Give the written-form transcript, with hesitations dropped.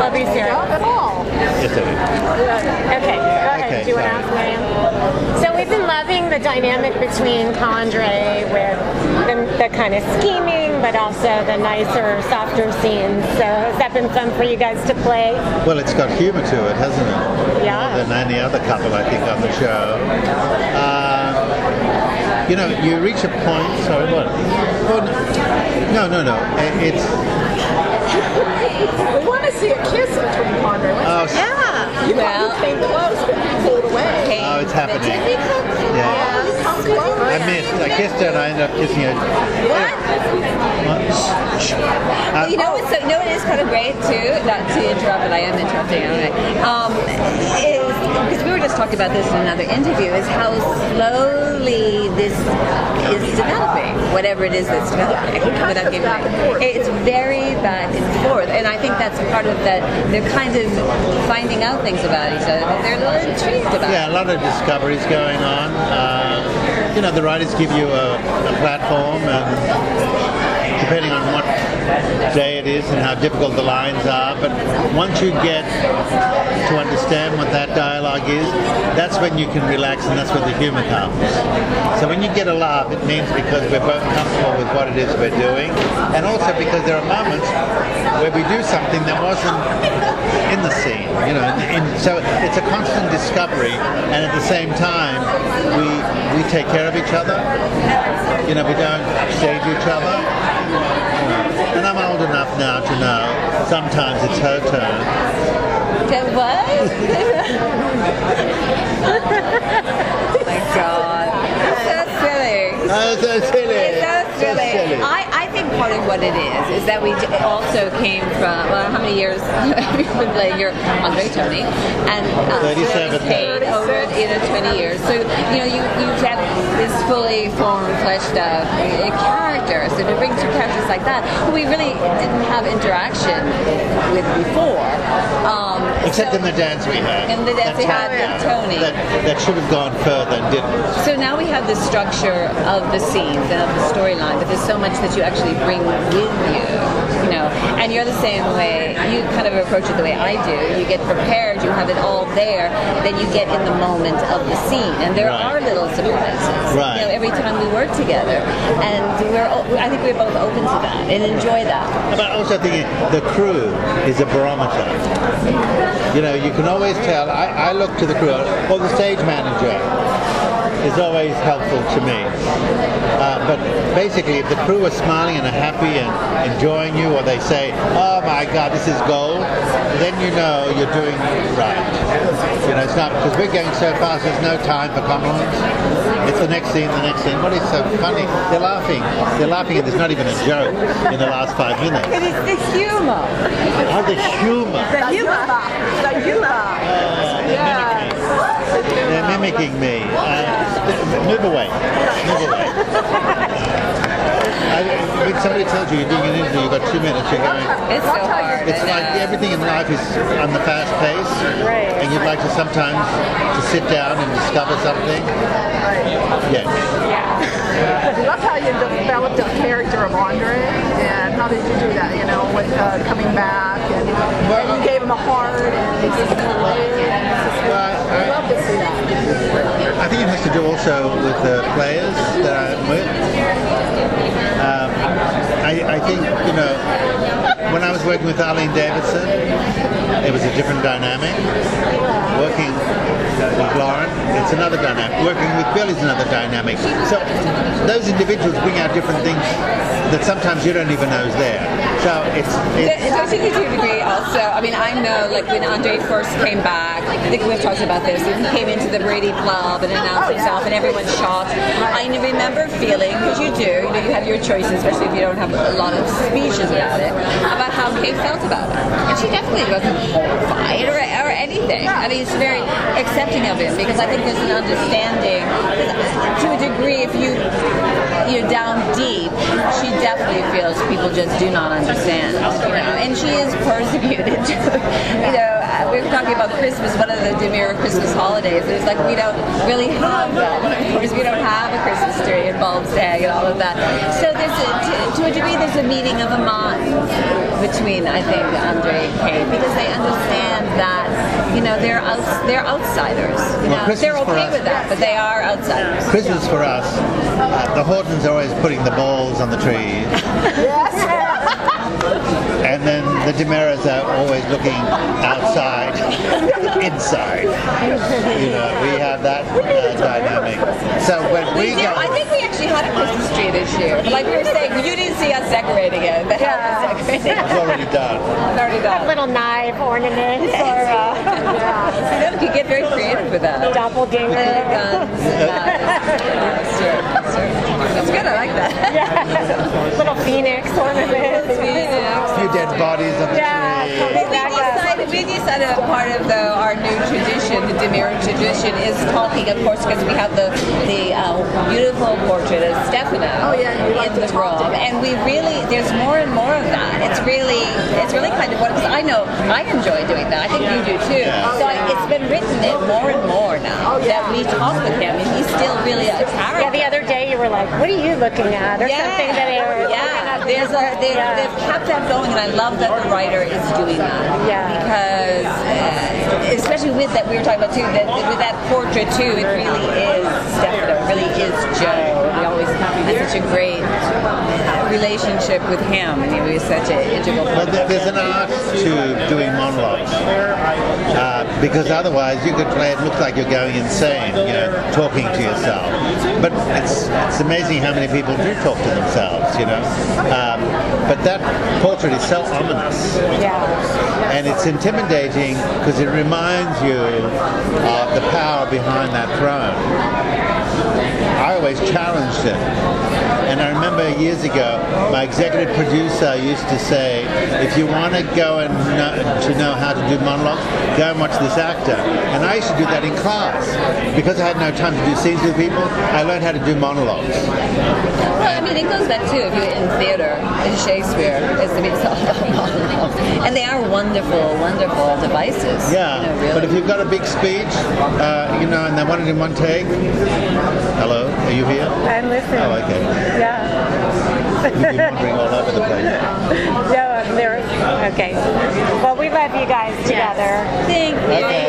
be serious. Not at all. Yes, it is. Okay, go ahead. Okay, Do you want to sorry. ask Miriam? So we've been loving the dynamic between Condre with the kind of scheming, but also the nicer, softer scenes. So has that been fun for you guys to play? Well, it's got humour to it, hasn't it? Yeah. More than any other couple, I think, on the show. You know, you reach a point. Sorry, what? Well, no. It's. We want to see a kiss between Condre. Oh, Yeah. You came close, but you pulled away. Oh, it's happening. Yeah. You come close. I missed. I kissed her and I ended up kissing her. Well, you know what is kind of great too, not to interrupt, but I am interrupting anyway, is, because we were just talking about this in another interview, is how slowly this is developing, whatever it is that's developing. Without giving back and forth. it's very back and forth, and I think that's part of that. They're kind of finding out things about each other that they're a little intrigued about. Yeah, a lot of discoveries going on. You know, the writers give you a platform, and depending on what day it is and how difficult the lines are, but once you get to understand what that dialogue is, that's when you can relax and that's when the humor comes. So when you get a laugh, it means because we're both comfortable with what it is we're doing, and also because there are moments where we do something that wasn't in the scene, you know, so it's a constant discovery, and at the same time we take care of each other, you know, we don't stage each other, and I'm old enough now to know sometimes it's her turn. What? Oh my God. That's so silly. Oh, so silly. It's so silly. silly. I think part of what it is that we also came from, well, how many years have you been playing your Andre Tony? And 37. Kate over 20 years. So, you know, you have this fully formed, fleshed out character. So to bring two characters like that, who we really didn't have interaction with before. Except in the dance we had. In the dance we had with Tony. That should have gone further and didn't. So now we have the structure of the scenes and of the storyline, but there's so much that you actually bring with you know, and you're the same way. You kind of approach it the way I do. You get prepared, you have it all there, then you get in the moment of the scene, and there are little surprises. Right. You know, every time we work together, and I think we're both open to that and enjoy that. But also thinking the crew is a barometer. You know, you can always tell. I look to the crew, or the stage manager is always helpful to me. But basically, if the crew are smiling and are happy and enjoying you, or they say, "Oh my God, this is gold," then you know you're doing right. You know, it's not because we're going so fast. There's no time for compliments. It's the next scene, the next scene. What is so funny? They're laughing, and there's not even a joke in the last 5 minutes. But it's the humor. Oh, the humor. The humor. The humor. They're mimicking me. Move away. When somebody tells you you're doing an interview, you've got 2 minutes, you're going, It's so hard. it's like everything in life is on the fast pace, and you'd like to sometimes to sit down and discover something. Yes. That's how you developed the character of Andre, and how did you do that? You know, with coming back, and you gave him a heart, and he just I love to see that. I think it has to do also with the players that I'm with. I think, you know, when I was working with Arlene Davidson, it was a different dynamic. Working with Lauren, it's another dynamic. Working with Bill is another dynamic. So those individuals bring out different things that sometimes you don't even know is there. So it's So to a degree also, I mean, I know like when Andre first came back, I think we've talked about this, he came into the Brady Club and announced himself and everyone's shocked. I remember feeling, because you do, you know, you have your choices, especially if you don't have a lot of speeches about it, about how Kate felt about it. And she definitely wasn't horrified or anything. I mean, she's very accepting of it because I think there's an understanding, to a degree, if you're down deep, she definitely feels people just do not understand, you know, and she is persecuted. You know, we were talking about Christmas, one of the Demira Christmas holidays, and it's like we don't really have that. Of course, we don't have a Christmas tree and bulbs to hang and all of that. So there's to a degree, there's a meeting of the minds between, I think, Andre and Kate, because they understand they're outsiders. Christmas They're for okay us- with that, but they are outsiders. Christmas for us, the Hortons are always putting the balls on the tree, and then the Demeras are always looking outside, inside. We have that dynamic. So when we go, I think we actually had a Christmas tree this year. But like we were saying, you didn't see us decorating it. The house is decorated. it's already done. It's already done. Little knife ornaments or You can get very creative with that. doppelganger. Guns, knives. That's good. I like that. Little phoenix ornaments. A few dead bodies on the tree. We decided a part of our new tradition, the Demira tradition, is talking, of course, because we have the beautiful portrait of Stefano in the room, and there's more and more of that. It's really kind of what, because I know I enjoy doing that. I think you do too. So it's been written in more and more now that we talk with him, and he's still really a character. Yeah, the other day you were like, "What are you looking at?" Or something that they were. They've kept that going, and I love that the writer is doing that. Yeah. Because, especially with that, we were talking about too, that with that portrait too, it really is Stefano, it really is Joe. We always had such a great relationship with him, and he was such an integral part of There's an art to doing monologues, because otherwise you could play it look like you're going insane, talking to yourself. But it's amazing how many people do talk to themselves, But that portrait is so ominous. Yeah. And it's intimidating because it reminds you of the power behind that throne. I always challenged it. And I remember years ago, my executive producer used to say, if you want to go and know how to do monologues, go and watch this actor. And I used to do that in class. Because I had no time to do scenes with people, I learned how to do monologues. Well, I mean, it goes back too, if you're in theater, in Shakespeare, it's all about monologues. And they are wonderful, wonderful devices. Yeah, really. but if you've got a big speech, and they want it in one take, hello, are you here? I'm listening. Oh, okay. Yeah. We've been wandering all over the place. Okay. Well, we love you guys together. Thank you. Okay.